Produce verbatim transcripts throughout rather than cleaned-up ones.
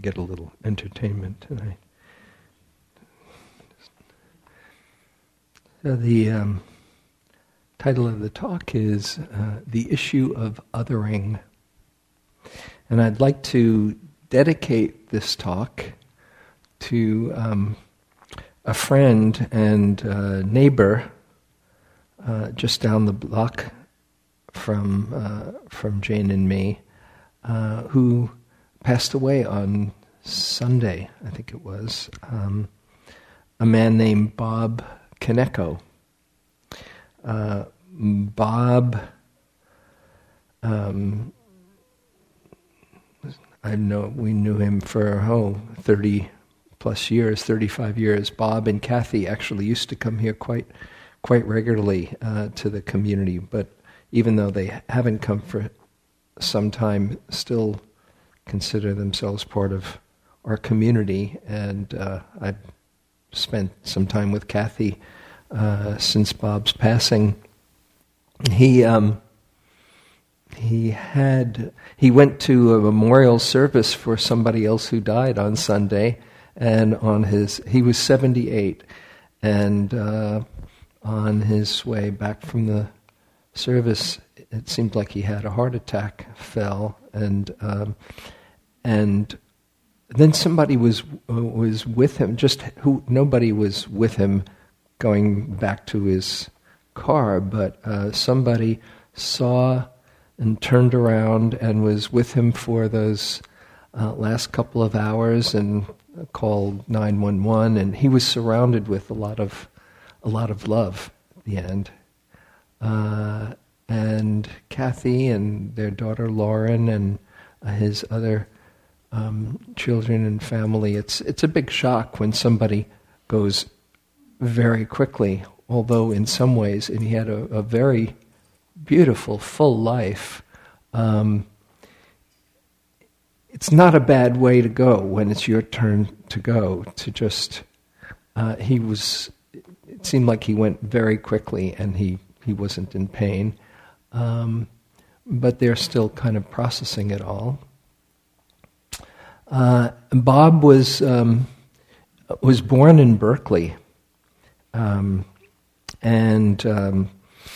get a little entertainment tonight. So the um, title of the talk is uh, The Issue of Othering. And I'd like to dedicate this talk to um, a friend and uh, neighbor uh, just down the block from uh, from Jane and me, uh, who passed away on Sunday, I think it was, um, a man named Bob Kaneko. Uh, Bob, um, I know we knew him for, oh, thirty plus years, thirty-five years. Bob and Kathy actually used to come here quite quite regularly uh, to the community, but even though they haven't come for some time, still consider themselves part of our community. And uh, I've spent some time with Kathy uh, since Bob's passing. He um, he had he went to a memorial service for somebody else who died on Sunday, and on his he was seventy-eight, and uh, on his way back from the service, it seemed like he had a heart attack, fell, and um, and then somebody was uh, was with him. Just who nobody was with him going back to his car, but uh, somebody saw and turned around and was with him for those uh, last couple of hours and called nine one one. And he was surrounded with a lot of a lot of love at the end. Uh, and Kathy and their daughter Lauren and uh, his other um, children and family. It's it's a big shock when somebody goes very quickly. Although in some ways, and he had a, a very beautiful, full life. Um, it's not a bad way to go when it's your turn to go. To just uh, he was. It seemed like he went very quickly, and he. He wasn't in pain, um, but they're still kind of processing it all. Uh, Bob was um, was born in Berkeley, um, and um,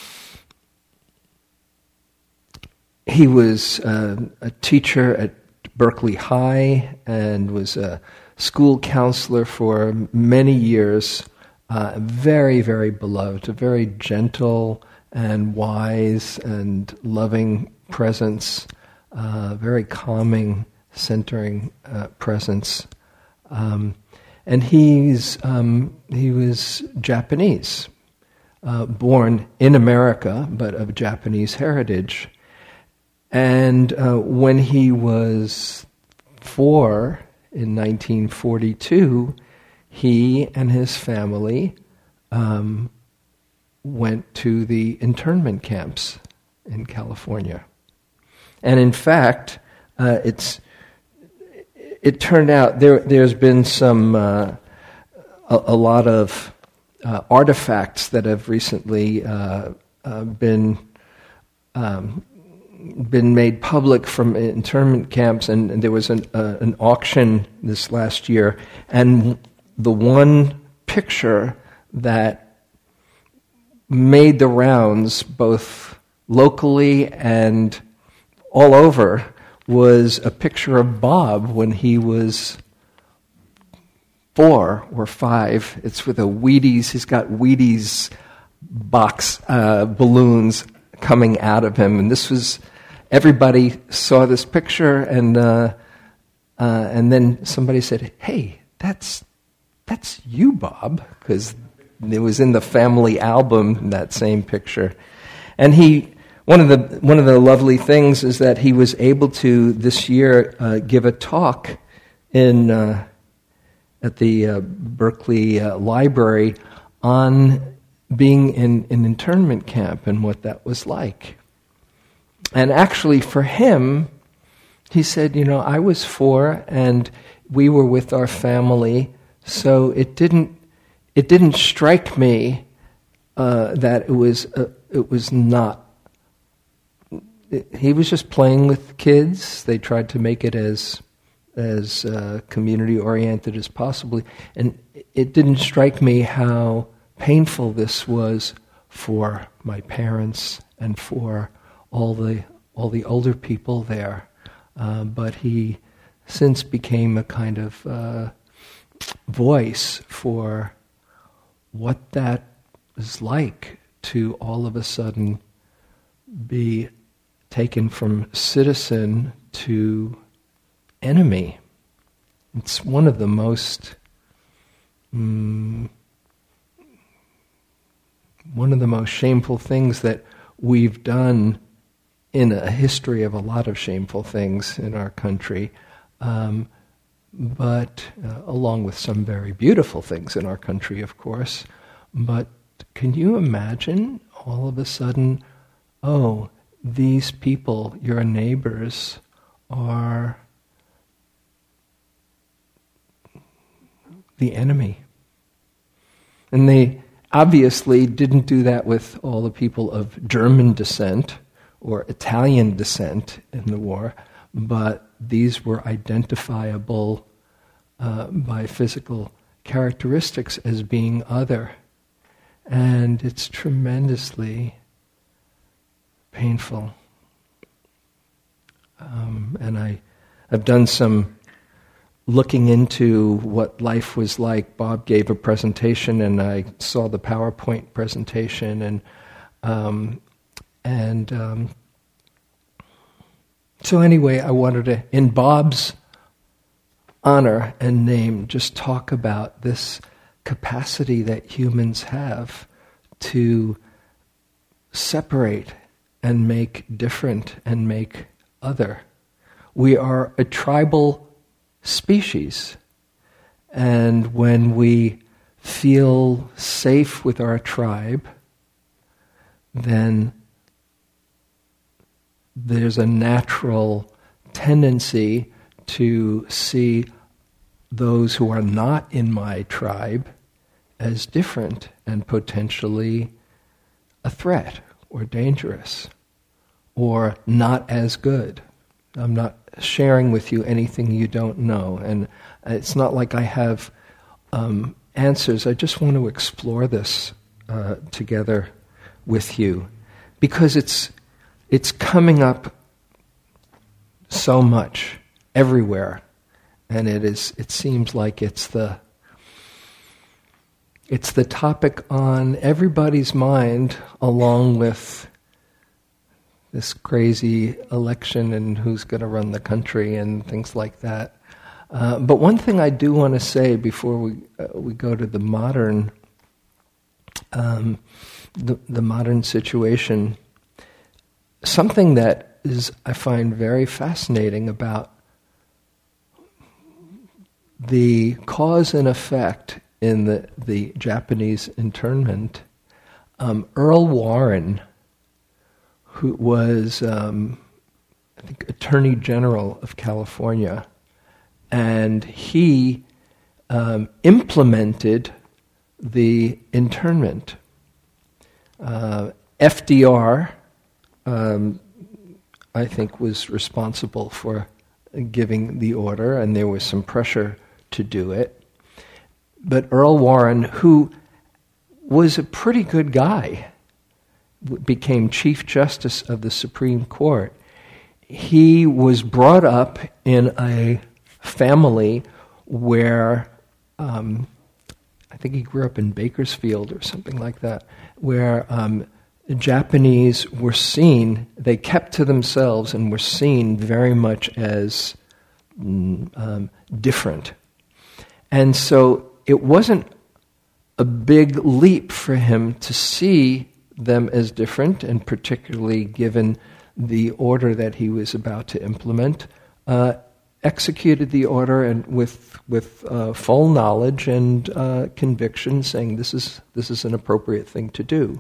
he was uh, a teacher at Berkeley High and was a school counselor for many years. Uh, very, very beloved, a very gentle and wise and loving presence, uh, very calming, centering uh, presence. Um, and he's um, he was Japanese, uh, born in America, but of Japanese heritage. And uh, when he was four in nineteen forty-two, he and his family um, went to the internment camps in California. And in fact, uh, it's it turned out there, there's been some, uh, a, a lot of uh, artifacts that have recently uh, uh, been um, been made public from internment camps, and, and there was an, uh, an auction this last year, and the one picture that made the rounds both locally and all over was a picture of Bob when he was four or five. It's with a Wheaties, he's got Wheaties box uh, balloons coming out of him. And this was, everybody saw this picture, and uh, uh, and then somebody said, hey, that's That's you, Bob, because it was in the family album, that same picture. And he, one of the one of the lovely things is that he was able to this year uh, give a talk in uh, at the uh, Berkeley uh, Library on being in an internment camp and what that was like. And actually, for him, he said, you know, I was four and we were with our family. So it didn't it didn't strike me uh, that it was uh, it was not. It, he was just playing with kids. They tried to make it as as uh, community-oriented as possible. And it didn't strike me how painful this was for my parents and for all the all the older people there. Uh, but he since became a kind of uh, voice for what that is like to all of a sudden be taken from citizen to enemy. It's one of the most mm, one of the most shameful things that we've done in a history of a lot of shameful things in our country, um, but uh, along with some very beautiful things in our country, of course. But can you imagine all of a sudden, oh, these people, your neighbors, are the enemy. And they obviously didn't do that with all the people of German descent or Italian descent in the war, but these were identifiable uh, by physical characteristics as being other. And it's tremendously painful. Um, and I, I've done some looking into what life was like. Bob gave a presentation, and I saw the PowerPoint presentation, and um, and um, so anyway, I wanted to, in Bob's honor and name, just talk about this capacity that humans have to separate and make different and make other. We are a tribal species, and when we feel safe with our tribe, then there's a natural tendency to see those who are not in my tribe as different and potentially a threat or dangerous or not as good. I'm not sharing with you anything you don't know, and it's not like I have um, answers. I just want to explore this uh, together with you, because it's it's coming up so much everywhere, and it is. It seems like it's the it's the topic on everybody's mind, along with this crazy election and who's going to run the country and things like that. Uh, but one thing I do want to say before we uh, we go to the modern um, the, the modern situation, something that is I find very fascinating about the cause and effect in the the Japanese internment. Um, Earl Warren, who was, um, I think, Attorney General of California, and he um, implemented the internment. Uh, F D R, um, I think, was responsible for giving the order, and there was some pressure to do it. But Earl Warren, who was a pretty good guy, became Chief Justice of the Supreme Court. He was brought up in a family where, um, I think he grew up in Bakersfield or something like that, where um, the Japanese were seen, they kept to themselves and were seen very much as um, different. And so it wasn't a big leap for him to see them as different, and particularly given the order that he was about to implement, uh, executed the order and with with uh, full knowledge and uh, conviction, saying this is this is an appropriate thing to do.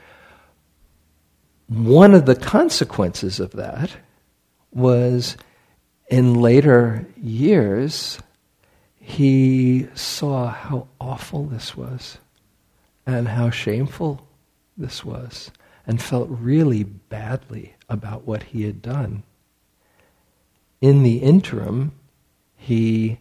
One of the consequences of that was, in later years, he saw how awful this was and how shameful this was, and felt really badly about what he had done. In the interim, he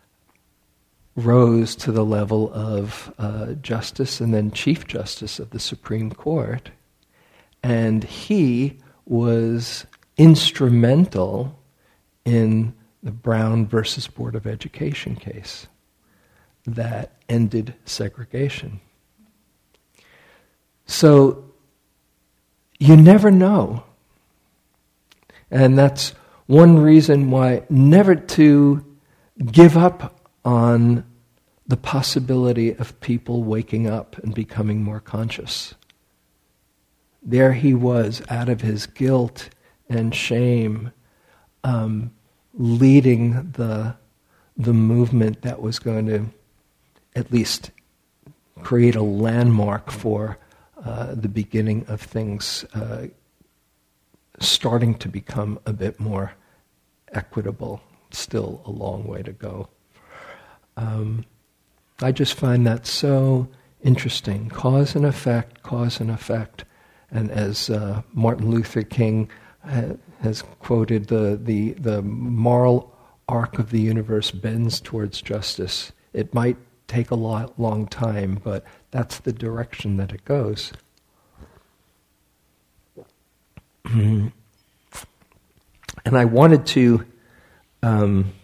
rose to the level of uh, justice and then Chief Justice of the Supreme Court. And he was instrumental in the Brown versus Board of Education case that ended segregation. So you never know. And that's one reason why never to give up on the possibility of people waking up and becoming more conscious. There he was, out of his guilt and shame, um, leading the the movement that was going to at least create a landmark for uh, the beginning of things uh, starting to become a bit more equitable. Still a long way to go. Um, I just find that so interesting. Cause and effect, cause and effect. And as uh, Martin Luther King ha- has quoted, the, the, the moral arc of the universe bends towards justice. It might take a lot, long time, but that's the direction that it goes. And I wanted to um,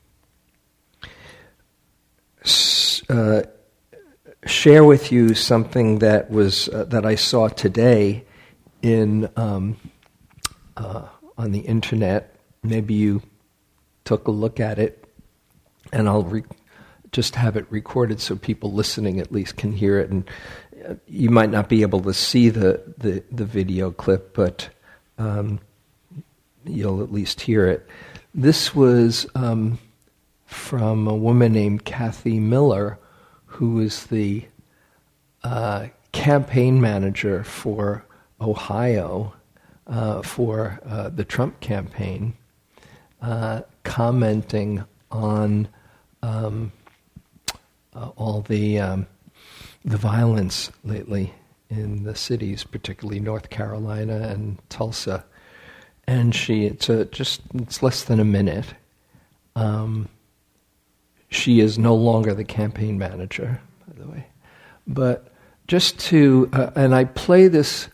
s- uh, share with you something that was uh, that I saw today in um, uh, on the internet. Maybe you took a look at it, and I'll re- just have it recorded so people listening at least can hear it. And uh, you might not be able to see the the, the video clip, but um, you'll at least hear it. This was um, from a woman named Kathy Miller, who is the uh, campaign manager for Ohio uh, for uh, the Trump campaign, uh, commenting on um, uh, all the um, the violence lately in the cities, particularly North Carolina and Tulsa. And she, it's a, just it's less than a minute. Um, She is no longer the campaign manager, by the way. But just to, uh, and I play this,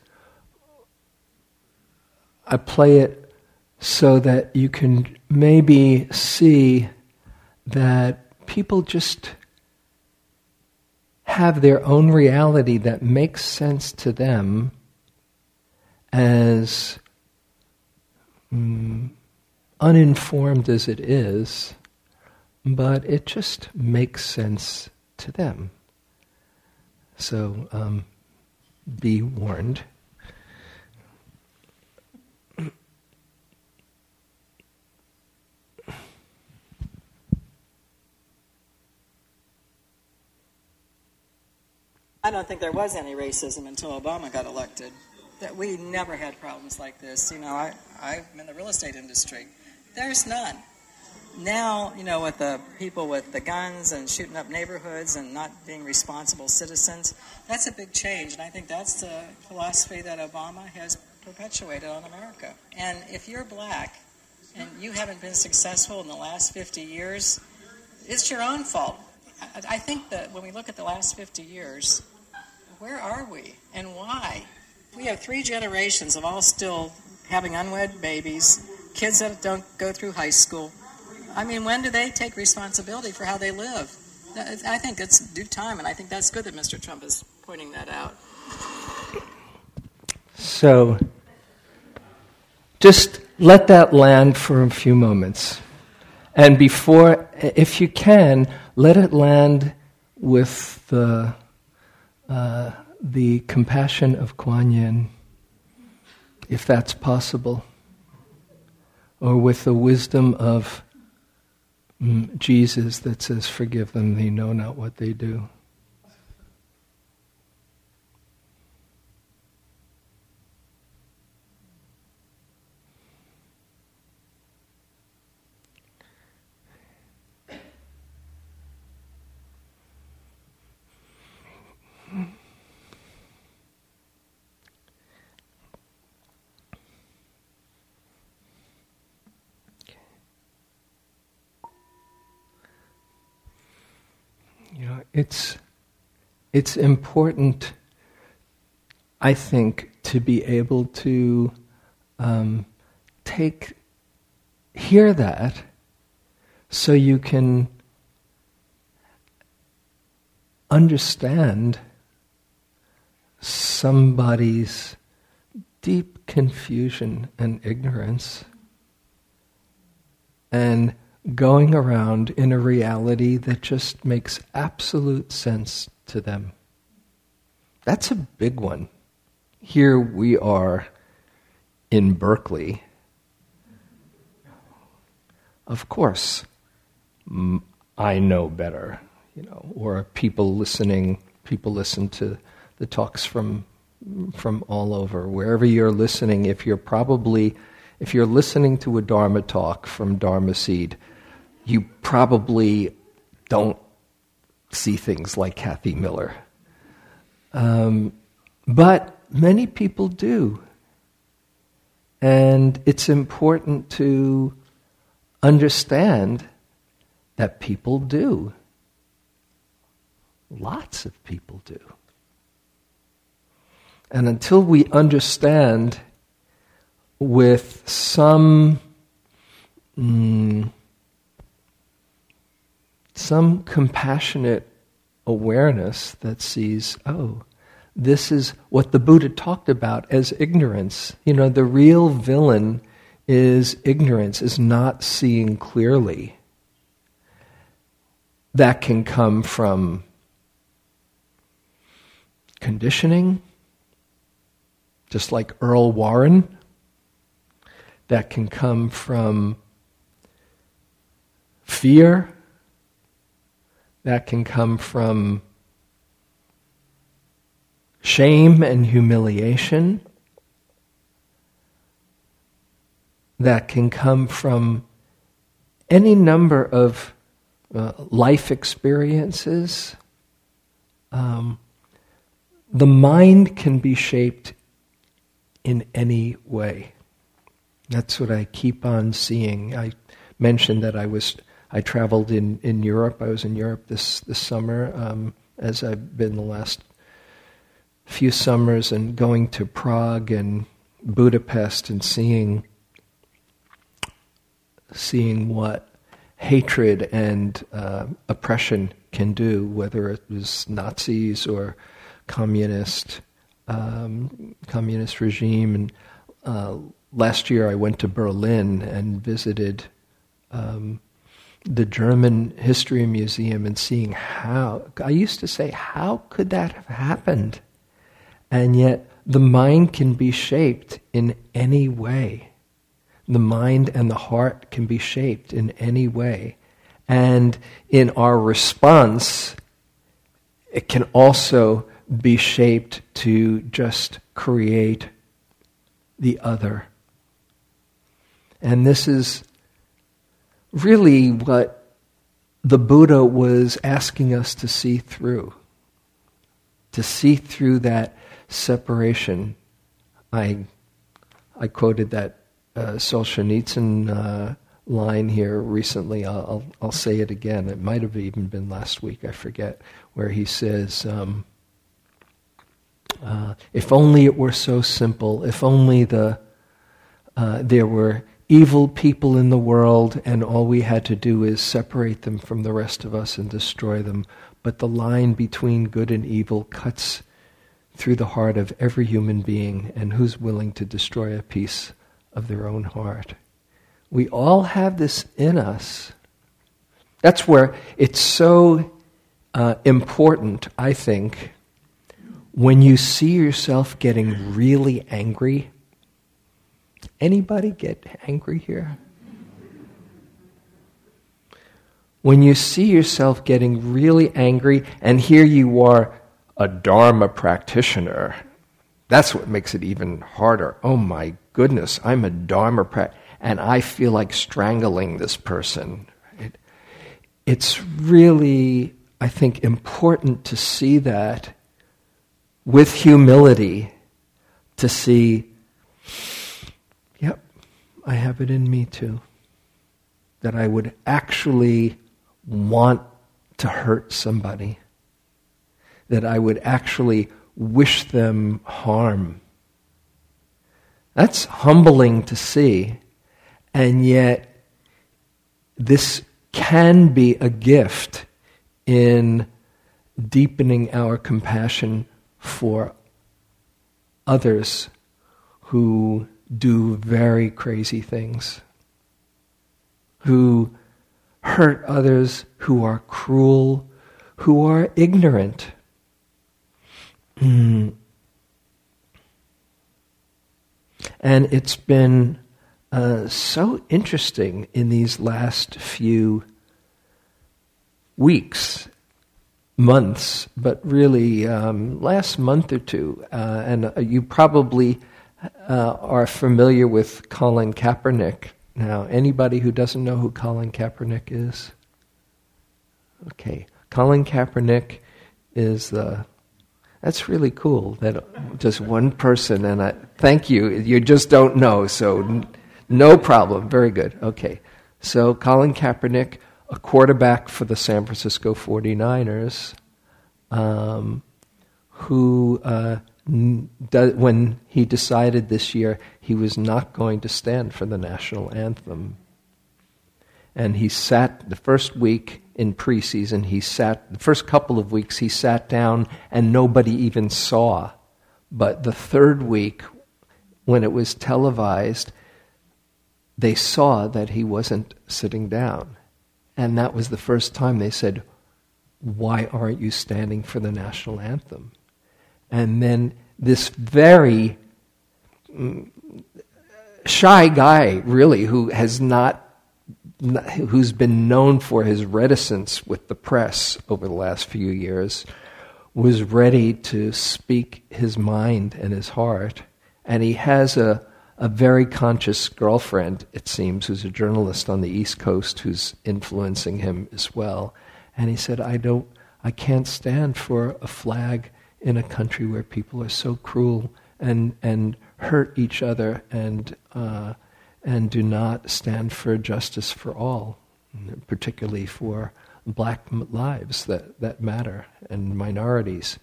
I play it so that you can maybe see that people just have their own reality that makes sense to them as um, uninformed as it is, but it just makes sense to them. So um, be warned. I don't think there was any racism until Obama got elected. That we never had problems like this. You know, I, I'm in the real estate industry. There's none. Now, you know, with the people with the guns and shooting up neighborhoods and not being responsible citizens, that's a big change. And I think that's the philosophy that Obama has perpetuated on America. And if you're black and you haven't been successful in the last fifty years, it's your own fault. I, I think that when we look at the last fifty years, where are we and why? We have three generations of all still having unwed babies, kids that don't go through high school. I mean, when do they take responsibility for how they live? I think it's due time, and I think that's good that Mister Trump is pointing that out. So, just let that land for a few moments. And before, if you can, let it land with the, uh, the compassion of Kuan Yin, if that's possible, or with the wisdom of mm, Jesus that says, "Forgive them, they know not what they do." You know, it's it's important, I think, to be able to um, take, hear that, so you can understand somebody's deep confusion and ignorance, and going around in a reality that just makes absolute sense to them. That's a big one. Here we are in Berkeley. Of course, I know better, you know, or people listening, people listen to the talks from from all over. Wherever you're listening, if you're probably, if you're listening to a Dharma talk from Dharma Seed, you probably don't see things like Kathy Miller. Um, but many people do. And it's important to understand that people do. Lots of people do. And until we understand with some mm, some compassionate awareness that sees, oh, this is what the Buddha talked about as ignorance. You know, the real villain is ignorance, is not seeing clearly. That can come from conditioning, just like Earl Warren. That can come from fear. That can come from shame and humiliation. That can come from any number of uh, life experiences. Um, the mind can be shaped in any way. That's what I keep on seeing. I mentioned that I was I traveled in, in Europe. I was in Europe this this summer, um, as I've been the last few summers, and going to Prague and Budapest and seeing seeing what hatred and uh, oppression can do, whether it was Nazis or communist um, communist regime. And uh, last year I went to Berlin and visited um, the German History Museum, and seeing how, I used to say, how could that have happened? And yet the mind can be shaped in any way. The mind and the heart can be shaped in any way. And in our response, it can also be shaped to just create the other. And this is really what the Buddha was asking us to see through. To see through that separation. I I quoted that uh, Solzhenitsyn uh, line here recently. I'll, I'll I'll say it again. It might have even been last week. I forget, where he says, um, uh, "If only it were so simple. If only the uh, there were evil people in the world, and all we had to do is separate them from the rest of us and destroy them. But the line between good and evil cuts through the heart of every human being, and who's willing to destroy a piece of their own heart?" We all have this in us. That's where it's so uh, important, I think, when you see yourself getting really angry. Anybody get angry here? When you see yourself getting really angry, and here you are, a Dharma practitioner, that's what makes it even harder. Oh my goodness, I'm a Dharma practitioner, and I feel like strangling this person. It, it's really, I think, important to see that with humility, to see, yep, I have it in me too. That I would actually want to hurt somebody, that I would actually wish them harm. That's humbling to see, and yet this can be a gift in deepening our compassion for others who do very crazy things, who hurt others, who are cruel, who are ignorant. Mm. And it's been uh, so interesting in these last few weeks, months, but really um, last month or two. Uh, and uh, you probably uh, are familiar with Colin Kaepernick. Now, anybody who doesn't know who Colin Kaepernick is? Okay, Colin Kaepernick is the... That's really cool that just one person, and I thank you, you just don't know, so n- no problem. Very good. Okay. So Colin Kaepernick, a quarterback for the San Francisco forty-niners, um, who, uh, n- do, when he decided this year he was not going to stand for the national anthem, and he sat the first week in preseason, he sat, the first couple of weeks he sat down and nobody even saw. But the third week, when it was televised, they saw that he wasn't sitting down. And that was the first time they said, "Why aren't you standing for the national anthem?" And then this very mm, shy guy, really, who has not who's been known for his reticence with the press over the last few years, was ready to speak his mind and his heart. And he has a, a very conscious girlfriend, it seems, who's a journalist on the East Coast who's influencing him as well. And he said, I don't, I can't stand for a flag in a country where people are so cruel and, and hurt each other and uh, and do not stand for justice for all, particularly for black lives that, that matter and minorities.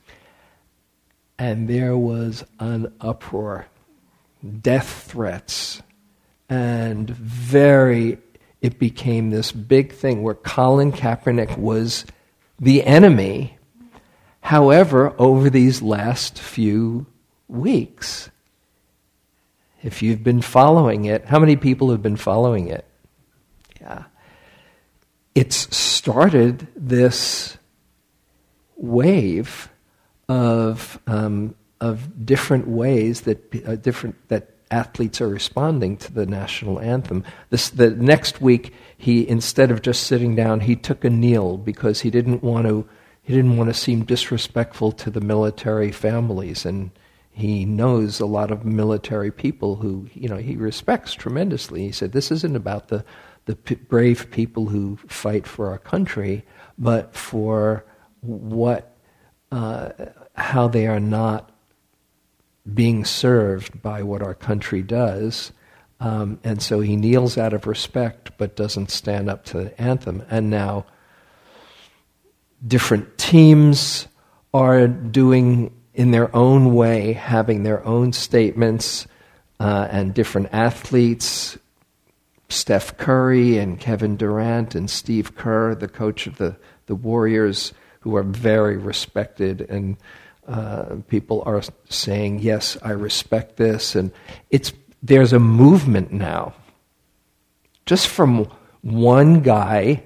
And there was an uproar, death threats, and very, it became this big thing where Colin Kaepernick was the enemy. However, over these last few weeks, if you've been following it, how many people have been following it? Yeah. It's started this wave of um, of different ways that uh, different that athletes are responding to the national anthem. This the next week, he instead of just sitting down, he took a kneel because he didn't want to he didn't want to seem disrespectful to the military families, and he knows a lot of military people who, you know, he respects tremendously. He said, this isn't about the, the p- brave people who fight for our country, but for what, uh, how they are not being served by what our country does. Um, and so he kneels out of respect, but doesn't stand up to the anthem. And now different teams are doing in their own way, having their own statements, uh, and different athletes, Steph Curry and Kevin Durant and Steve Kerr, the coach of the, the Warriors, who are very respected, and uh, people are saying, yes, I respect this. And it's there's a movement now, just from one guy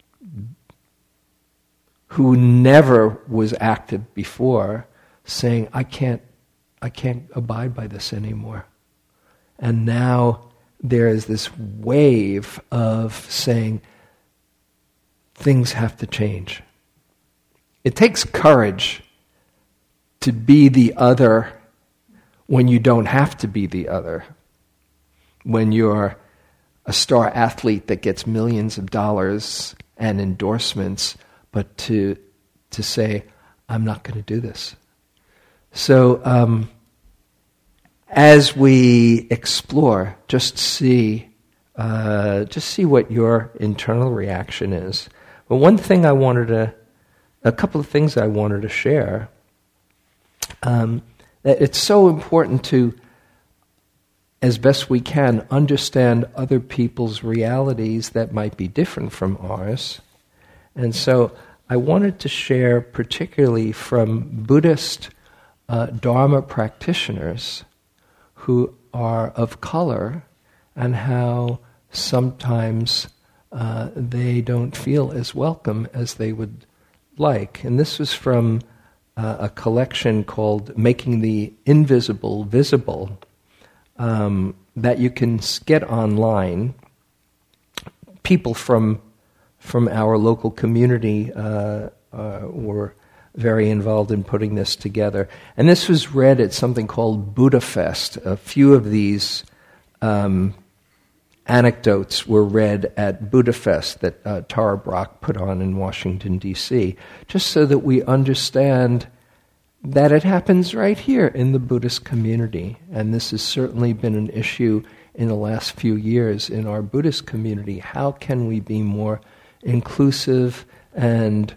who never was active before, saying, I can't, I can't abide by this anymore. And now there is this wave of saying, things have to change. It takes courage to be the other when you don't have to be the other. When you're a star athlete that gets millions of dollars and endorsements, but to to say, I'm not going to do this. So um, as we explore, just see, uh, just see what your internal reaction is. But one thing I wanted to a couple of things I wanted to share. Um, it's so important to, as best we can, understand other people's realities that might be different from ours. And so I wanted to share particularly from Buddhist uh, Dharma practitioners who are of color and how sometimes uh, they don't feel as welcome as they would like. And this was from uh, a collection called Making the Invisible Visible um, that you can get online. People from from our local community uh, uh, were very involved in putting this together. And this was read at something called Buddha Fest. A few of these um, anecdotes were read at Buddha Fest that uh, Tara Brach put on in Washington, D C, just so that we understand that it happens right here in the Buddhist community. And this has certainly been an issue in the last few years in our Buddhist community. How can we be more inclusive and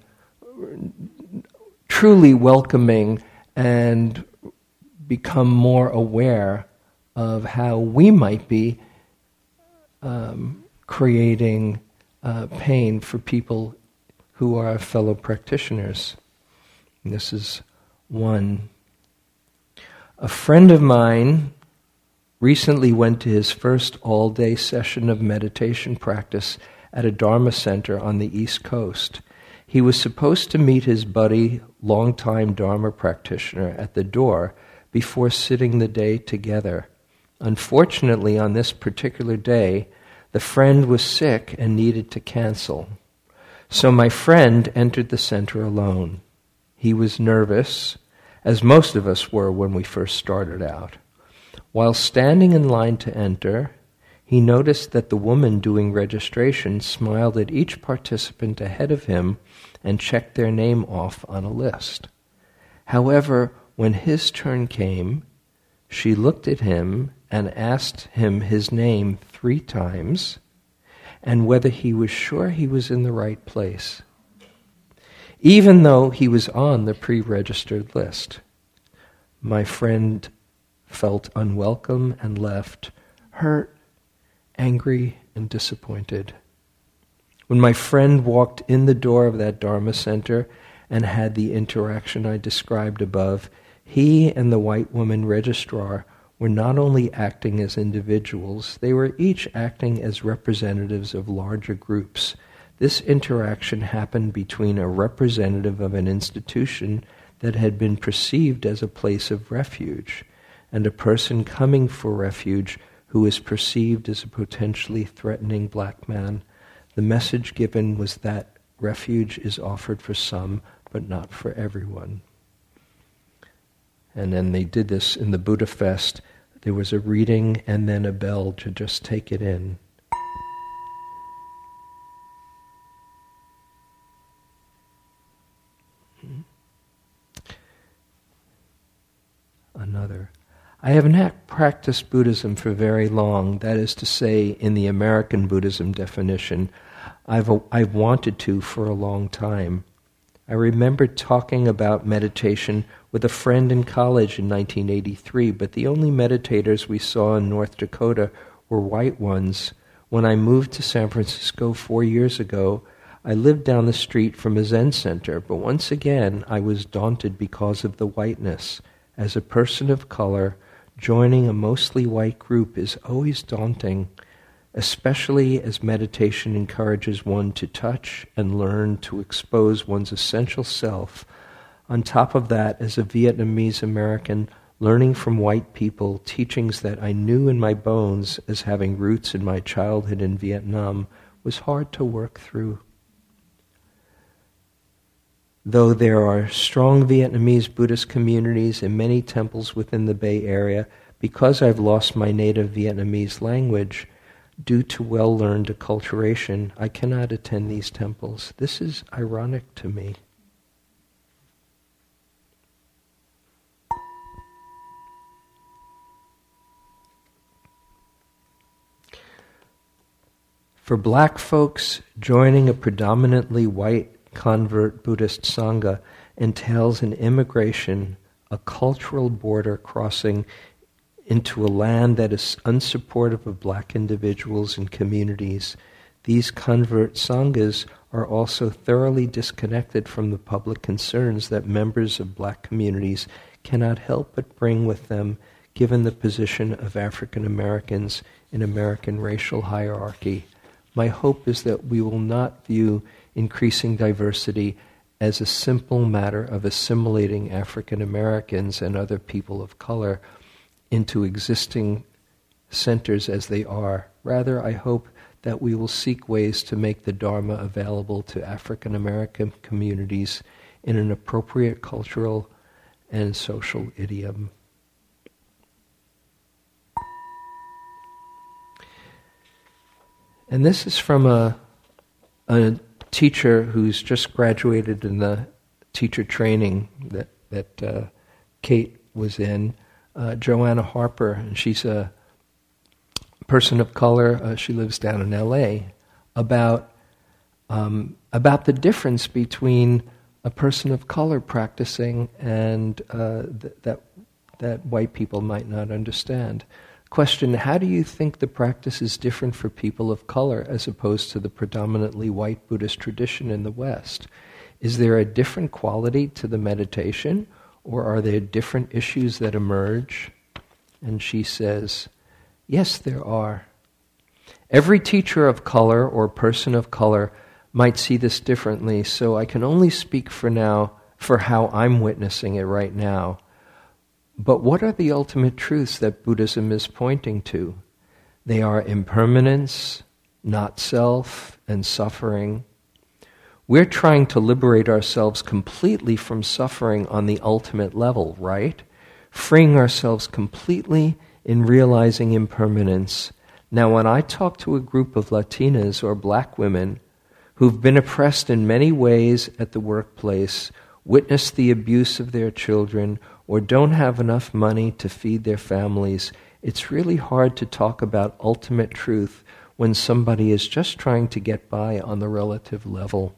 truly welcoming and become more aware of how we might be um, creating uh, pain for people who are fellow practitioners. And this is one. A friend of mine recently went to his first all-day session of meditation practice at a Dharma center on the East Coast. He was supposed to meet his buddy, longtime Dharma practitioner, at the door before sitting the day together. Unfortunately, on this particular day, the friend was sick and needed to cancel. So my friend entered the center alone. He was nervous, as most of us were when we first started out. While standing in line to enter, he noticed that the woman doing registration smiled at each participant ahead of him and checked their name off on a list. However, when his turn came, she looked at him and asked him his name three times and whether he was sure he was in the right place, even though he was on the pre-registered list. My friend felt unwelcome and left, hurt, angry, and disappointed. When my friend walked in the door of that Dharma center and had the interaction I described above, he and the white woman registrar were not only acting as individuals, they were each acting as representatives of larger groups. This interaction happened between a representative of an institution that had been perceived as a place of refuge and a person coming for refuge who is perceived as a potentially threatening black man. The message given was that refuge is offered for some, but not for everyone. And then they did this in the Buddha Fest. There was a reading and then a bell to just take it in. Another. I have not practiced Buddhism for very long, that is to say, in the American Buddhism definition. I've, I've wanted to for a long time. I remember talking about meditation with a friend in college in nineteen eighty-three, but the only meditators we saw in North Dakota were white ones. When I moved to San Francisco four years ago, I lived down the street from a Zen center, but once again I was daunted because of the whiteness. As a person of color, joining a mostly white group is always daunting, especially as meditation encourages one to touch and learn to expose one's essential self. On top of that, as a Vietnamese American, learning from white people teachings that I knew in my bones as having roots in my childhood in Vietnam was hard to work through. Though there are strong Vietnamese Buddhist communities and many temples within the Bay Area, because I've lost my native Vietnamese language, due to well-learned acculturation, I cannot attend these temples. This is ironic to me. For black folks, joining a predominantly white convert Buddhist Sangha entails an immigration, a cultural border crossing into a land that is unsupportive of black individuals and communities. These convert Sanghas are also thoroughly disconnected from the public concerns that members of black communities cannot help but bring with them, given the position of African Americans in American racial hierarchy. My hope is that we will not view increasing diversity as a simple matter of assimilating African Americans and other people of color into existing centers as they are. Rather, I hope that we will seek ways to make the Dharma available to African American communities in an appropriate cultural and social idiom. And this is from a, a teacher who's just graduated in the teacher training that, that uh, Kate was in, uh, Joanna Harper, and she's a person of color. Uh, she lives down in L A. About um, about the difference between a person of color practicing and uh, th- that that white people might not understand. Question: how do you think the practice is different for people of color as opposed to the predominantly white Buddhist tradition in the West? Is there a different quality to the meditation, or are there different issues that emerge? And she says, yes, there are. Every teacher of color or person of color might see this differently, so I can only speak for now, for how I'm witnessing it right now. But what are the ultimate truths that Buddhism is pointing to? They are impermanence, not self, and suffering. We're trying to liberate ourselves completely from suffering on the ultimate level, right? Freeing ourselves completely in realizing impermanence. Now, when I talk to a group of Latinas or black women who've been oppressed in many ways at the workplace, witnessed the abuse of their children, or don't have enough money to feed their families, it's really hard to talk about ultimate truth when somebody is just trying to get by on the relative level.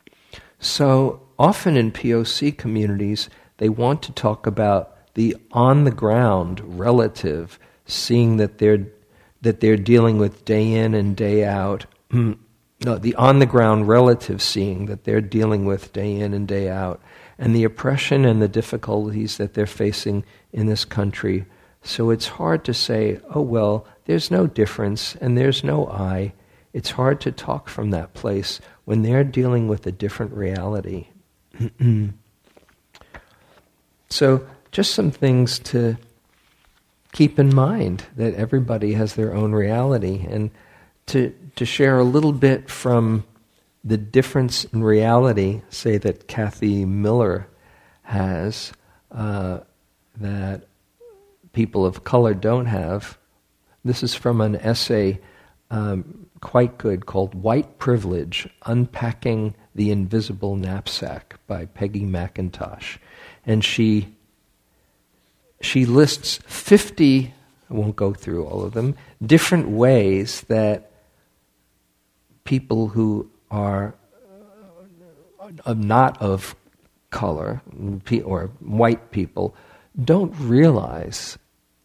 So often in P O C communities, they want to talk about the on-the-ground relative, seeing that they're that they're dealing with day in and day out. No, the on-the-ground relative seeing that they're dealing with day in and day out, and the oppression and the difficulties that they're facing in this country. So it's hard to say, oh, well, there's no difference and there's no I. It's hard to talk from that place when they're dealing with a different reality. So just some things to keep in mind, that everybody has their own reality, and to to share a little bit from the difference in reality, say, that Kathy Miller has, uh, that people of color don't have. This is from an essay um, quite good called White Privilege, Unpacking the Invisible Knapsack by Peggy McIntosh. And she she lists fifty, I won't go through all of them, different ways that people who are uh, not of color, or white people, don't realize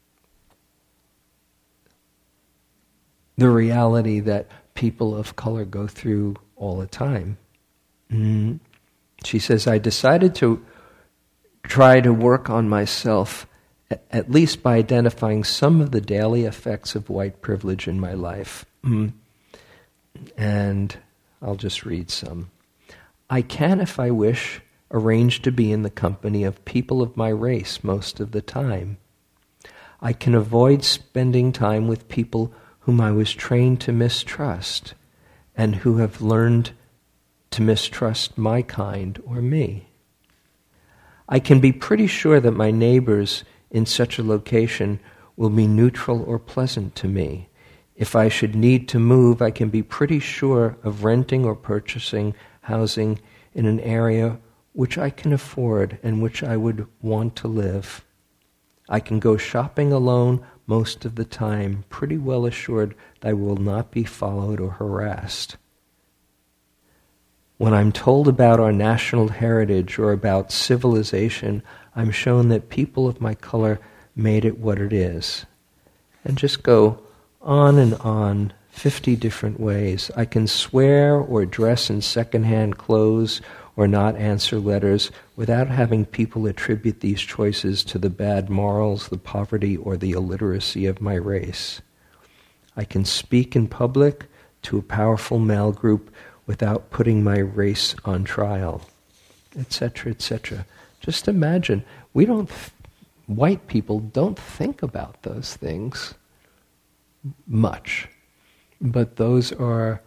the reality that people of color go through all the time. Mm. She says, I decided to try to work on myself, at least by identifying some of the daily effects of white privilege in my life. Mm. And I'll just read some. I can, if I wish, arrange to be in the company of people of my race most of the time. I can avoid spending time with people whom I was trained to mistrust and who have learned to mistrust my kind or me. I can be pretty sure that my neighbors in such a location will be neutral or pleasant to me. If I should need to move, I can be pretty sure of renting or purchasing housing in an area which I can afford and which I would want to live. I can go shopping alone most of the time, pretty well assured that I will not be followed or harassed. When I'm told about our national heritage or about civilization, I'm shown that people of my color made it what it is. And just go on and on, fifty different ways. I can swear or dress in secondhand clothes or not answer letters without having people attribute these choices to the bad morals, the poverty, or the illiteracy of my race. I can speak in public to a powerful male group without putting my race on trial, et cetera, et cetera. Just imagine, we don't, white people don't think about those things much, but those are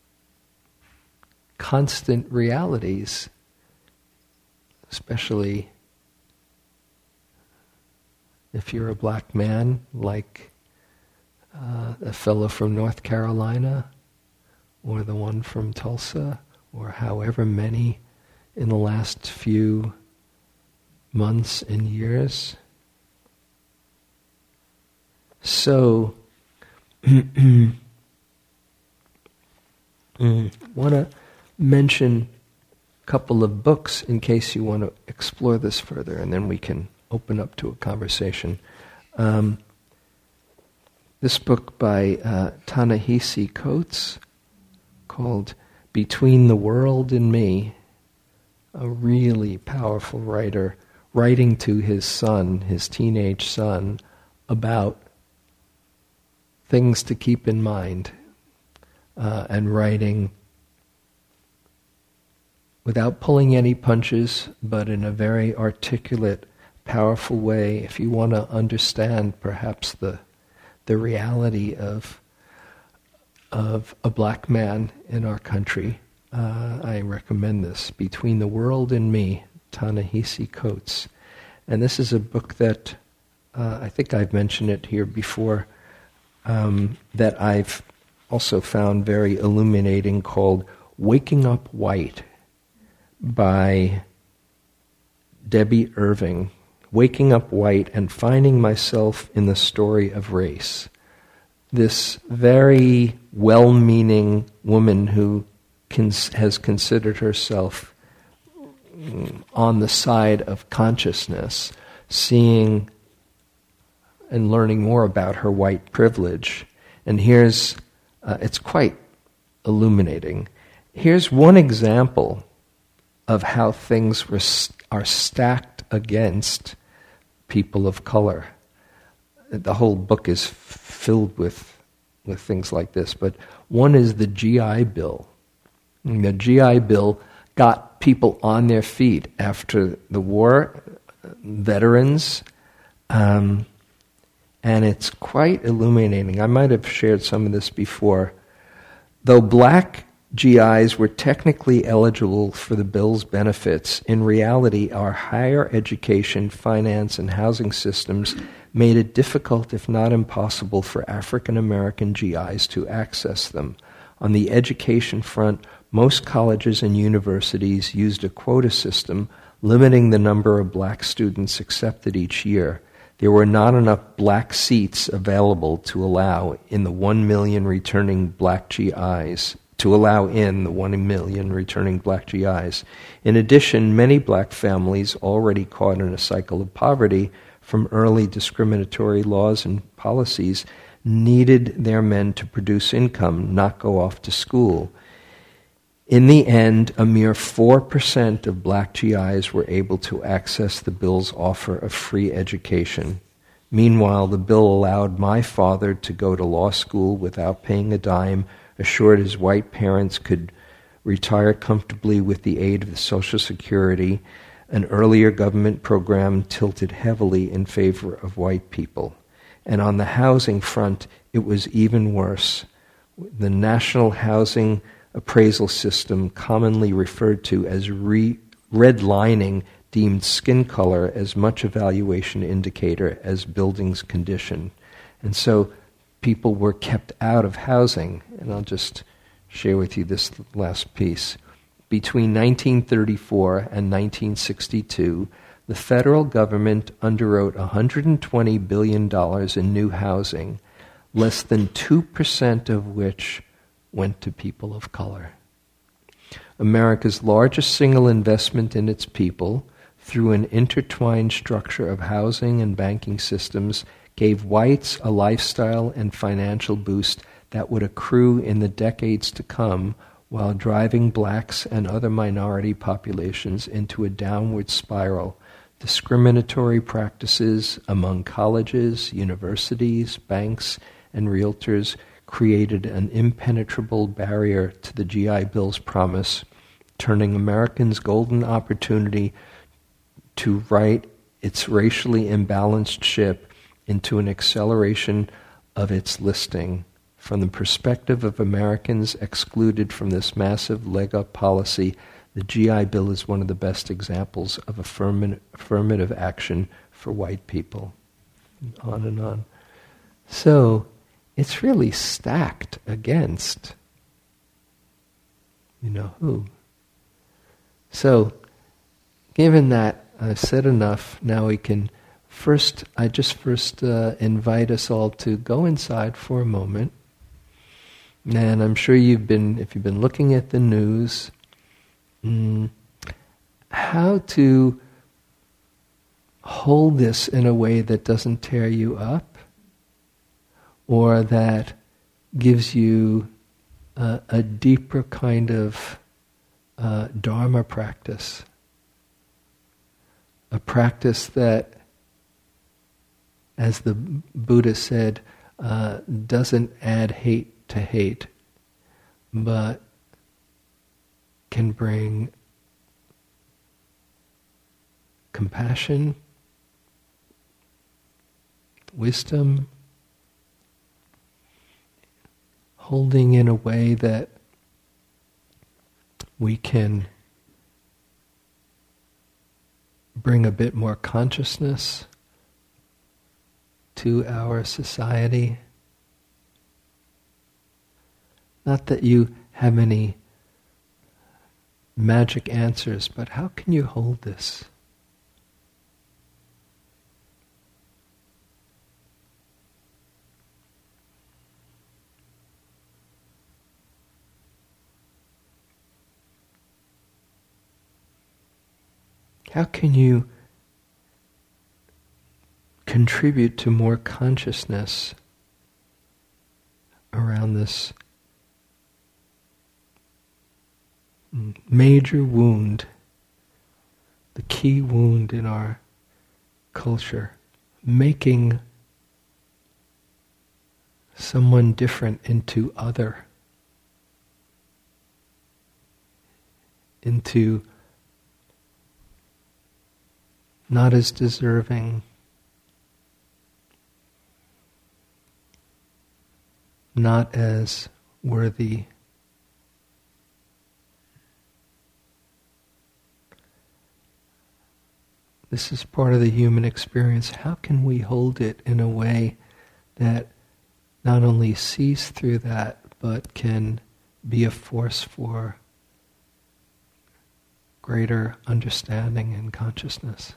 constant realities, especially if you're a black man like uh, a fellow from North Carolina or the one from Tulsa or however many in the last few months and years. So, I want to mention a couple of books in case you want to explore this further, and then we can open up to a conversation. Um, this book by uh, Ta-Nehisi Coates called Between the World and Me, a really powerful writer writing to his son, his teenage son, about things to keep in mind, uh, and writing without pulling any punches, but in a very articulate, powerful way. If you want to understand perhaps the the reality of of a black man in our country, uh, I recommend this, Between the World and Me, Ta-Nehisi Coates. And this is a book that, uh, I think I've mentioned it here before, um, that I've also found very illuminating, called Waking Up White by Debbie Irving. Waking Up White and Finding Myself in the Story of Race. This very well-meaning woman who cons- has considered herself on the side of consciousness, seeing and learning more about her white privilege. And here's, uh, it's quite illuminating. Here's one example of how things were st- are stacked against people of color. The whole book is f- filled with with things like this, but one is the G I Bill. And the G I Bill got people on their feet after the war, veterans, um, and it's quite illuminating. I might have shared some of this before. Though black G Is were technically eligible for the bill's benefits, in reality, our higher education, finance, and housing systems made it difficult, if not impossible, for African American G Is to access them. On the education front, most colleges and universities used a quota system, limiting the number of black students accepted each year. There were not enough black seats available to allow in the one million returning black G Is. to allow in the one million returning black G Is. In addition, many black families already caught in a cycle of poverty from early discriminatory laws and policies needed their men to produce income, not go off to school. In the end, a mere four percent of black G Is were able to access the bill's offer of free education. Meanwhile, the bill allowed my father to go to law school without paying a dime, assured his white parents could retire comfortably with the aid of the Social Security. An earlier government program tilted heavily in favor of white people. And on the housing front, it was even worse. The National Housing Appraisal System, commonly referred to as re- redlining, deemed skin color as much a valuation indicator as buildings' condition. And so people were kept out of housing. And I'll just share with you this last piece. Between nineteen thirty-four and nineteen sixty-two, the federal government underwrote one hundred twenty billion dollars in new housing, less than two percent of which went to people of color. America's largest single investment in its people, through an intertwined structure of housing and banking systems, gave whites a lifestyle and financial boost that would accrue in the decades to come, while driving blacks and other minority populations into a downward spiral. Discriminatory practices among colleges, universities, banks, and realtors created an impenetrable barrier to the G I Bill's promise, turning Americans' golden opportunity to right its racially imbalanced ship into an acceleration of its listing. From the perspective of Americans excluded from this massive leg-up policy, the G I Bill is one of the best examples of affirm- affirmative action for white people. On and on. So, it's really stacked against, you know who. So, given that I've said enough, now we can first, I just first uh, invite us all to go inside for a moment. And I'm sure you've been, if you've been looking at the news, mm, how to hold this in a way that doesn't tear you up, or that gives you uh, a deeper kind of uh, Dharma practice. A practice that, as the Buddha said, uh, doesn't add hate to hate, but can bring compassion, wisdom, holding in a way that we can bring a bit more consciousness to our society. Not that you have any magic answers, but how can you hold this? How can you contribute to more consciousness around this major wound, the key wound in our culture, making someone different into other, into not as deserving, not as worthy. This is part of the human experience. How can we hold it in a way that not only sees through that, but can be a force for greater understanding and consciousness?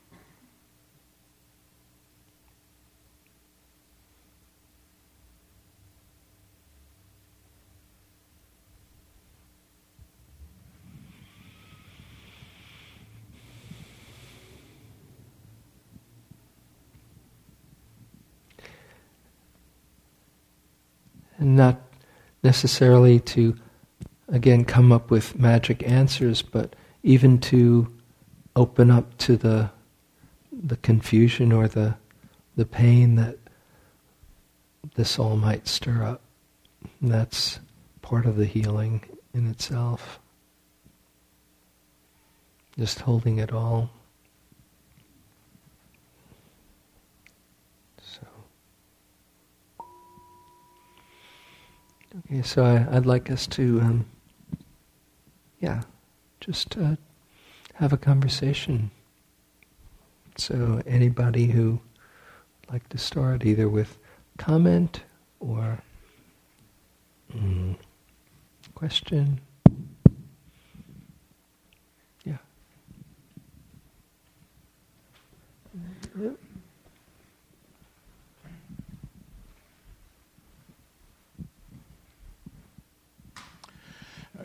And not necessarily to, again, come up with magic answers, but even to open up to the the confusion or the the pain that this all might stir up. And that's part of the healing in itself. Just holding it all. Okay, so I, I'd like us to, um, yeah, just uh, have a conversation. So anybody who would like to start either with comment or mm, question. Yeah. Yep.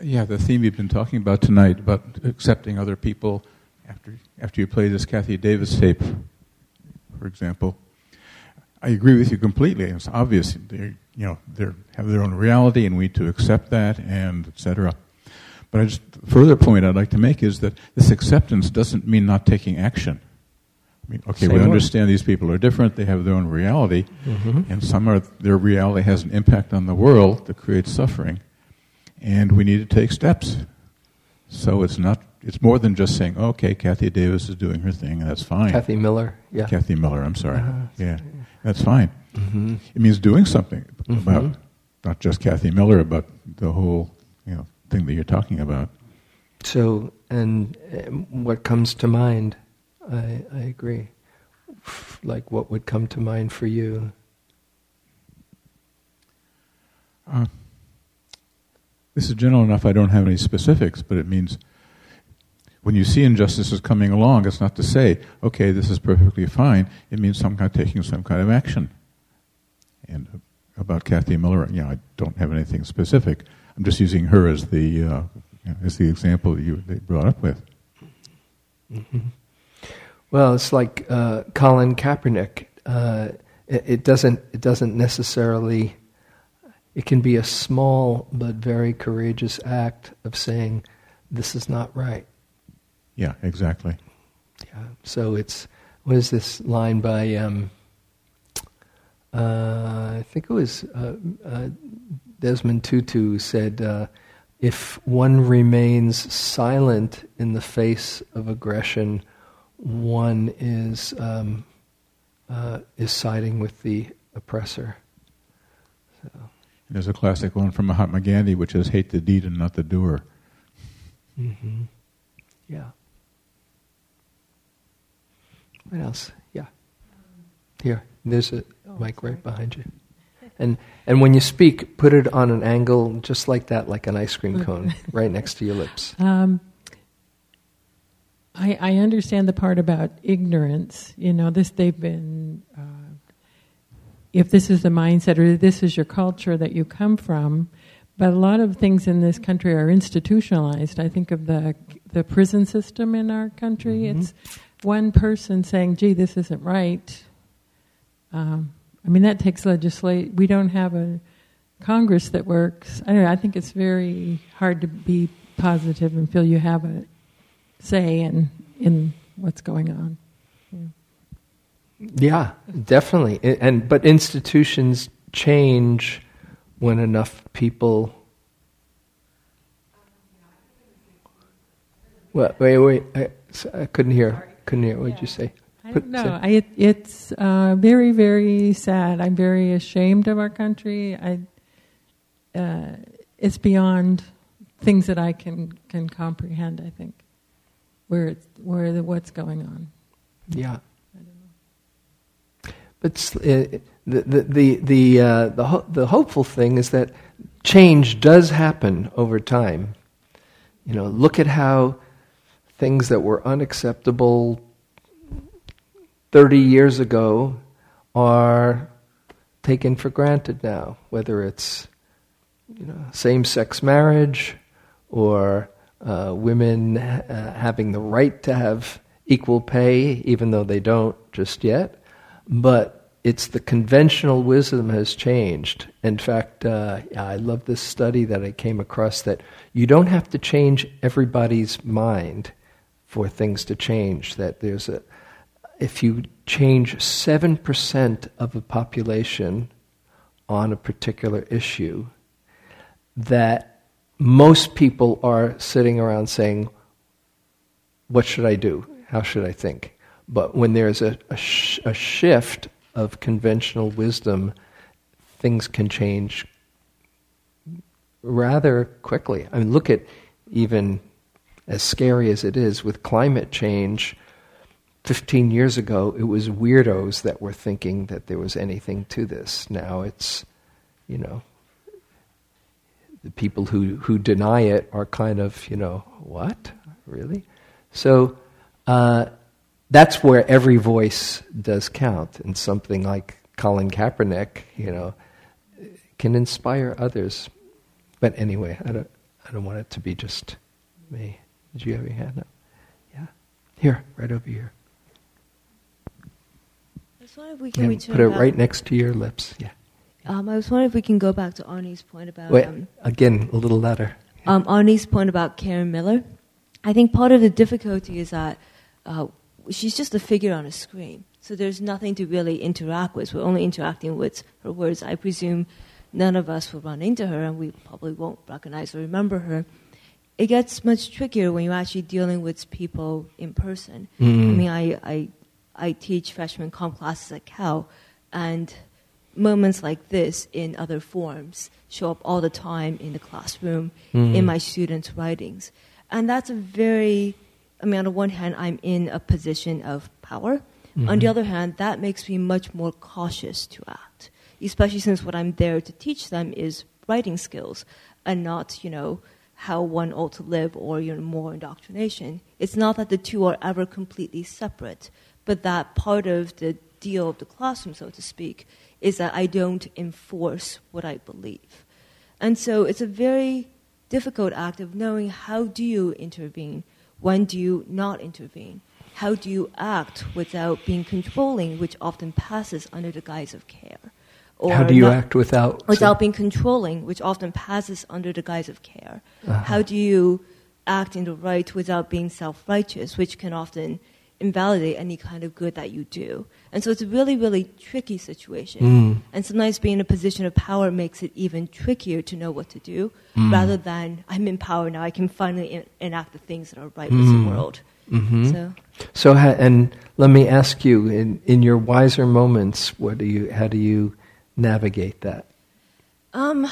Yeah, the theme you've been talking about tonight, about accepting other people after after you play this Kathy Davis tape, for example. I agree with you completely. It's obvious they, you know, they have their own reality, and we need to accept that, and et cetera. But I just further point I'd like to make is that this acceptance doesn't mean not taking action. I mean, okay, Same we understand way. These people are different; they have their own reality, mm-hmm. and some are their reality has an impact on the world that creates suffering, and we need to take steps. So it's not. It's more than just saying, "Okay, Kathy Davis is doing her thing, and that's fine." Kathy Miller, yeah. Kathy Miller. I'm sorry. Uh-huh. Yeah, that's fine. Mm-hmm. It means doing something mm-hmm. about not just Kathy Miller, but the whole, you know, thing that you're talking about. So, and um, what comes to mind? I, I agree. Like, what would come to mind for you? Uh, this is general enough. I don't have any specifics, but it means when you see injustices coming along, it's not to say, okay, this is perfectly fine. It means some kind of taking some kind of action. And uh, about Kathy Miller, you know, I don't have anything specific. I'm just using her as the uh, you know, as the example that you they brought up with. Mm-hmm. Well, it's like uh, Colin Kaepernick. Uh, it, it doesn't. It doesn't necessarily. It can be a small but very courageous act of saying, "This is not right." Yeah, exactly. Yeah. So it's what is this line by? Um, uh, I think it was uh, uh, Desmond Tutu said, uh, "If one remains silent in the face of aggression, one is um, uh, is siding with the oppressor." So. There's a classic one from Mahatma Gandhi, which is "Hate the deed and not the doer." Mm-hmm. Yeah. What else? Yeah. Here, there's a oh, mic sorry. right behind you. And and when you speak, put it on an angle just like that, like an ice cream cone, right next to your lips. Um, I, I understand the part about ignorance. You know, this they've been. Uh, if this is the mindset or this is your culture that you come from, but a lot of things in this country are institutionalized. I think of the the prison system in our country. Mm-hmm. It's one person saying, "Gee, this isn't right." Um, I mean, that takes legislate. We don't have a Congress that works. I don't know. I think it's very hard to be positive and feel you have a say in in what's going on. Yeah, yeah definitely. And but institutions change when enough people. Well, wait, wait. I, I couldn't hear. Couldn't hear. What did you say? I don't know. I, it, it's uh, very, very sad. I'm very ashamed of our country. I, uh, it's beyond things that I can, can comprehend, I think, where it's, where the, what's going on. Yeah. I don't know. But uh, the the the the uh, the, ho- the hopeful thing is that change does happen over time. You know, look at how things that were unacceptable thirty years ago are taken for granted now, whether it's, you know, same-sex marriage or uh, women uh, having the right to have equal pay, even though they don't just yet. But it's the conventional wisdom has changed. In fact, uh, I love this study that I came across that you don't have to change everybody's mind for things to change. That there's a If you change seven percent of a population on a particular issue, that most people are sitting around saying, what should I do? How should I think? But when there's a, a, sh- a shift of conventional wisdom, things can change rather quickly. I mean, look at, even as scary as it is, with climate change, Fifteen years ago, it was weirdos that were thinking that there was anything to this. Now it's, you know, the people who, who deny it are kind of, you know, what? Really? So uh, that's where every voice does count. And something like Colin Kaepernick, you know, can inspire others. But anyway, I don't, I don't want it to be just me. Did you have your hand up? Yeah. Here, right over here. I was wondering if we can Yeah, return put it back- right next to your lips. Yeah. Um, I was wondering if we can go back to Arnie's point about Wait, um, again, a little louder. um, Arnie's point about Karen Miller. I think part of the difficulty is that uh, she's just a figure on a screen, so there's nothing to really interact with. We're only interacting with her words. I presume none of us will run into her, and we probably won't recognize or remember her. It gets much trickier when you're actually dealing with people in person. Mm. I mean, I, I I teach freshman comp classes at Cal, and moments like this in other forms show up all the time in the classroom, Mm. in my students' writings. And that's a very, I mean, on the one hand, I'm in a position of power. Mm-hmm. On the other hand, that makes me much more cautious to act, especially since what I'm there to teach them is writing skills and not, you know, how one ought to live or, you know, more indoctrination. It's not that the two are ever completely separate, but that part of the deal of the classroom, so to speak, is that I don't enforce what I believe. And so it's a very difficult act of knowing how do you intervene, when do you not intervene, how do you act without being controlling, which often passes under the guise of care. Or How do you not, act without... Without being controlling, which often passes under the guise of care. Uh-huh. How do you act in the right without being self-righteous, which can often invalidate any kind of good that you do. And so it's a really, really tricky situation. Mm. And sometimes being in a position of power makes it even trickier to know what to do, Mm. rather than, I'm in power now, I can finally in- enact the things that are right Mm. with the world. Mm-hmm. So, So, ha- and let me ask you, in, in your wiser moments, what do you, how do you navigate that? um,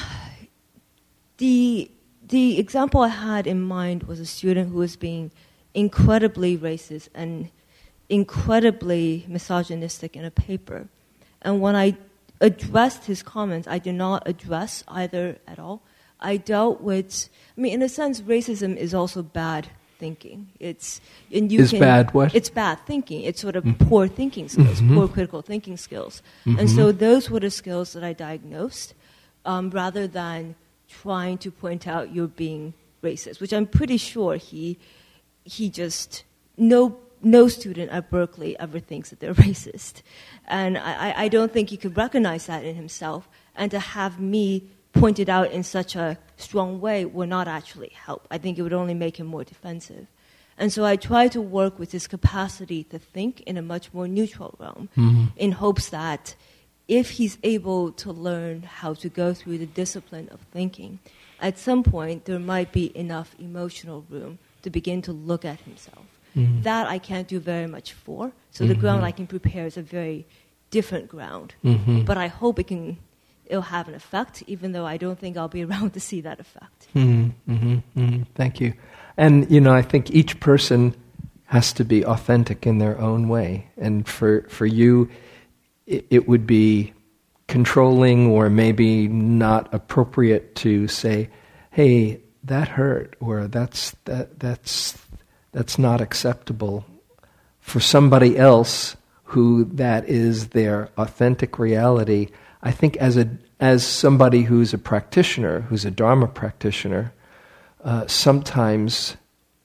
the the example I had in mind was a student who was being incredibly racist and incredibly misogynistic in a paper. And when I addressed his comments, I did not address either at all. I dealt with, I mean, in a sense, racism is also bad thinking. It's and you Is can, bad what? It's bad thinking. It's sort of Mhm. poor thinking skills, Mhm. poor critical thinking skills. Mhm. And so those were the skills that I diagnosed, um, rather than trying to point out you're being racist, which I'm pretty sure he he just no no student at Berkeley ever thinks that they're racist, and I, I don't think he could recognize that in himself. And to have me point it out in such a strong way would not actually help. I think it would only make him more defensive. And so I try to work with his capacity to think in a much more neutral realm, Mhm. in hopes that if he's able to learn how to go through the discipline of thinking, at some point there might be enough emotional room to begin to look at himself. Mhm. That I can't do very much for. So the Mhm. ground I can prepare is a very different ground. Mhm. But I hope it can, it'll have an effect, even though I don't think I'll be around to see that effect. Mm-hmm, mm-hmm, mm-hmm. Thank you. And, you know, I think each person has to be authentic in their own way. And for, for you, it, it would be controlling or maybe not appropriate to say, hey, that hurt, or that's, that, that's, that's not acceptable. For somebody else who that is their authentic reality, I think as a as somebody who's a practitioner, who's a Dharma practitioner, uh, sometimes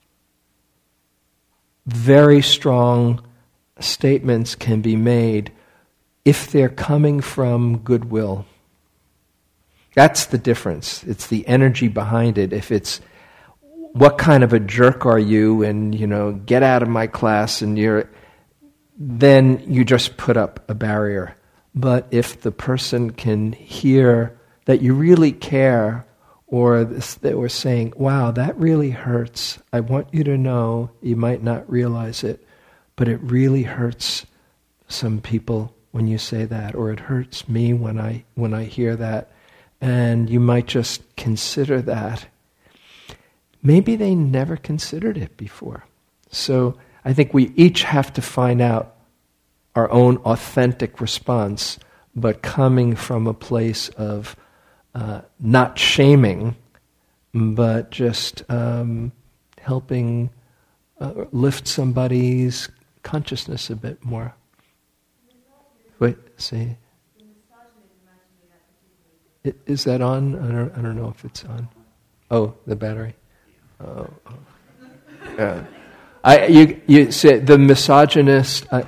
very strong statements can be made if they're coming from goodwill. That's the difference. It's the energy behind it. If it's, what kind of a jerk are you, and, you know, get out of my class, and you're, then you just put up a barrier. But if the person can hear that you really care, or this, that we're saying, wow, that really hurts. I want you to know, you might not realize it, but it really hurts some people when you say that, or it hurts me when I when I hear that. And you might just consider that. Maybe they never considered it before. So I think we each have to find out our own authentic response, but coming from a place of uh, not shaming, but just um, helping uh, lift somebody's consciousness a bit more. Wait, see. Is that on? I don't, I don't know if it's on. Oh, the battery. Oh, oh. Yeah. I you you said the misogynist. Uh,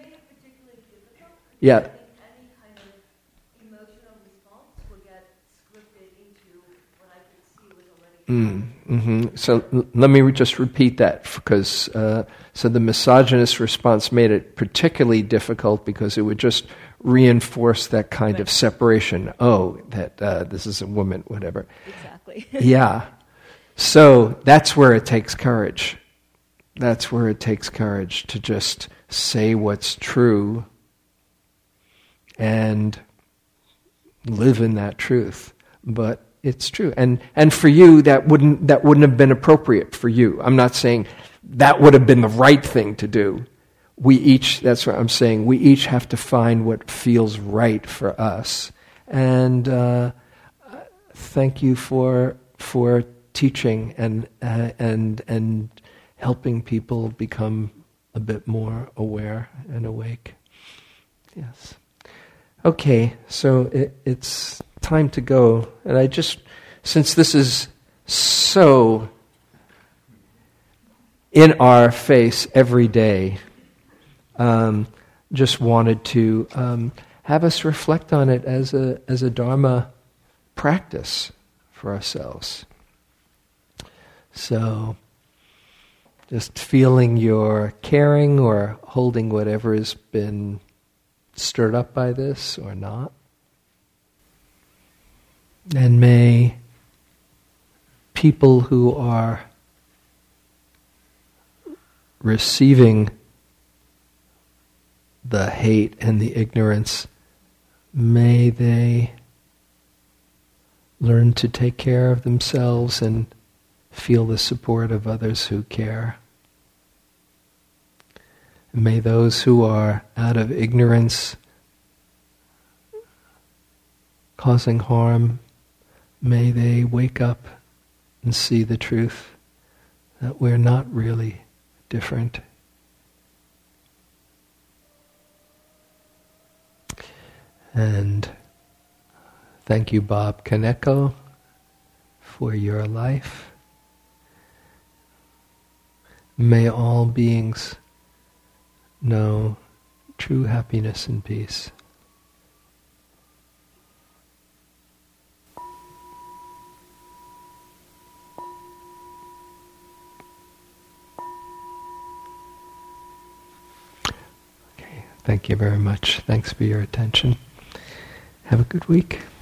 yeah. Mm, mm-hmm. So l- let me re- just repeat that, because uh, so the misogynist response made it particularly difficult because it would just reinforce that kind of separation. Oh, that uh, this is a woman, whatever. Exactly. Yeah. So that's where it takes courage. That's where it takes courage to just say what's true and live in that truth. But it's true, and and for you that wouldn't that wouldn't have been appropriate for you. I'm not saying that would have been the right thing to do. We each, that's what I'm saying, we each have to find what feels right for us. And uh, thank you for for teaching and uh, and and helping people become a bit more aware and awake. Yes. Okay, so it, it's time to go. And I just, since this is so in our face every day, um, just wanted to um, have us reflect on it as a as a Dharma practice for ourselves. So, just feeling your caring or holding whatever has been stirred up by this or not. And may people who are receiving the hate and the ignorance, may they learn to take care of themselves and feel the support of others who care. May those who are out of ignorance causing harm, may they wake up and see the truth that we're not really different. And thank you, Bob Kaneko, for your life. May all beings know true happiness and peace. Okay, thank you very much. Thanks for your attention. Have a good week.